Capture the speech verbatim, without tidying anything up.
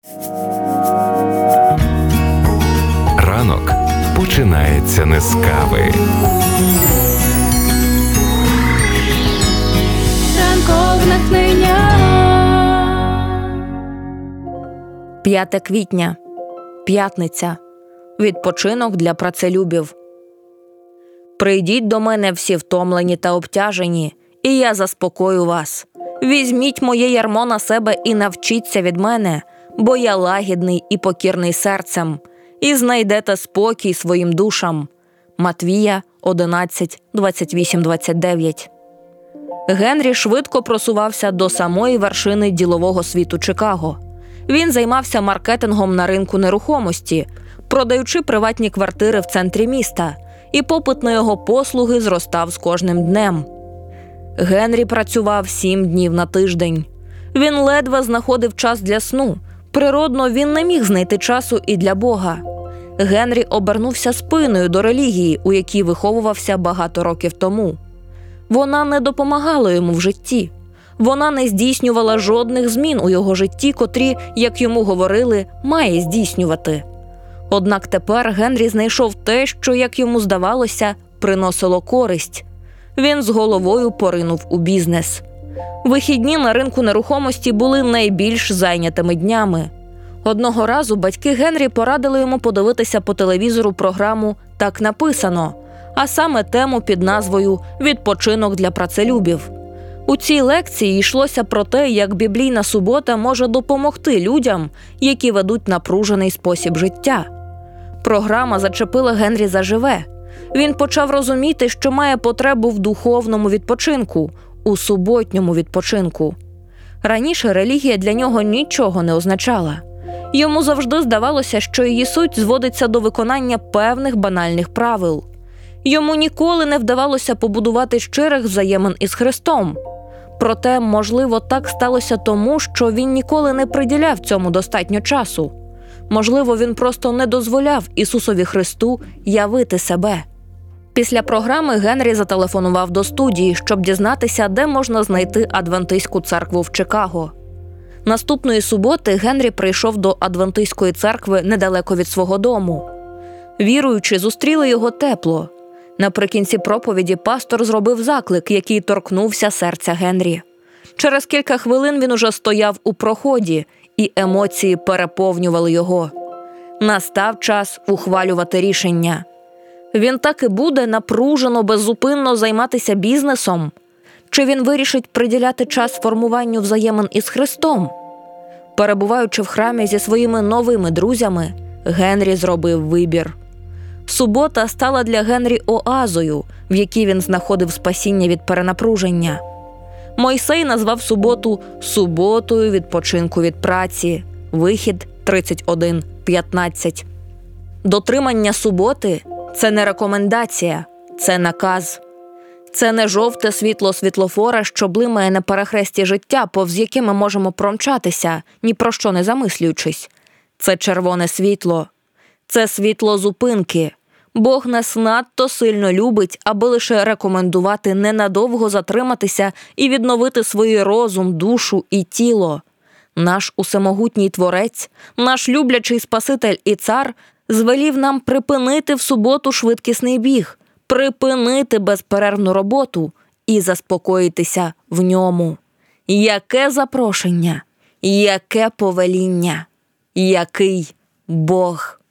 Ранок починається не з кави. Ранкове натхнення. п'яте квітня. П'ятниця. Відпочинок для працелюбів. «Прийдіть до мене всі втомлені та обтяжені, і я заспокою вас. Візьміть моє ярмо на себе і навчіться від мене, бо я лагідний і покірний серцем, і знайдете спокій своїм душам». Матвія одинадцять, двадцять вісім двадцять дев'ять. Генрі швидко просувався до самої вершини ділового світу Чикаго. Він займався маркетингом на ринку нерухомості, продаючи приватні квартири в центрі міста, і попит на його послуги зростав з кожним днем. Генрі працював сім днів на тиждень. Він ледве знаходив час для сну. Природно, він не міг знайти часу і для Бога. Генрі обернувся спиною до релігії, у якій виховувався багато років тому. Вона не допомагала йому в житті. Вона не здійснювала жодних змін у його житті, котрі, як йому говорили, має здійснювати. Однак тепер Генрі знайшов те, що, як йому здавалося, приносило користь. Він з головою поринув у бізнес. Вихідні на ринку нерухомості були найбільш зайнятими днями. Одного разу батьки Генрі порадили йому подивитися по телевізору програму «Так написано», а саме тему під назвою «Відпочинок для працелюбів». У цій лекції йшлося про те, як біблійна субота може допомогти людям, які ведуть напружений спосіб життя. Програма зачепила Генрі заживе. Він почав розуміти, що має потребу в духовному відпочинку, у суботньому відпочинку. Раніше релігія для нього нічого не означала. Йому завжди здавалося, що її суть зводиться до виконання певних банальних правил. Йому ніколи не вдавалося побудувати щирих взаємин із Христом. Проте, можливо, так сталося тому, що він ніколи не приділяв цьому достатньо часу. Можливо, він просто не дозволяв Ісусові Христу явити себе. Після програми Генрі зателефонував до студії, щоб дізнатися, де можна знайти адвентистську церкву в Чикаго. Наступної суботи Генрі прийшов до адвентистської церкви недалеко від свого дому. Віруючі зустріли його тепло. Наприкінці проповіді пастор зробив заклик, який торкнувся серця Генрі. Через кілька хвилин він уже стояв у проході, і емоції переповнювали його. Настав час ухвалювати рішення. Він так і буде напружено, беззупинно займатися бізнесом? Чи він вирішить приділяти час формуванню взаємин із Христом? Перебуваючи в храмі зі своїми новими друзями, Генрі зробив вибір. Субота стала для Генрі оазою, в якій він знаходив спасіння від перенапруження. Мойсей назвав суботу «суботою відпочинку від праці». Вихід тридцять один п'ятнадцять. Дотримання суботи – це не рекомендація, це наказ. Це не жовте світло світлофора, що блимає на перехресті життя, повз яке ми можемо промчатися, ні про що не замислюючись. Це червоне світло. Це світло зупинки. Бог нас надто сильно любить, аби лише рекомендувати ненадовго затриматися і відновити свій розум, душу і тіло. Наш усемогутній Творець, наш люблячий Спаситель і Цар звелів нам припинити в суботу швидкісний біг, припинити безперервну роботу і заспокоїтися в ньому. Яке запрошення, яке повеління, який Бог!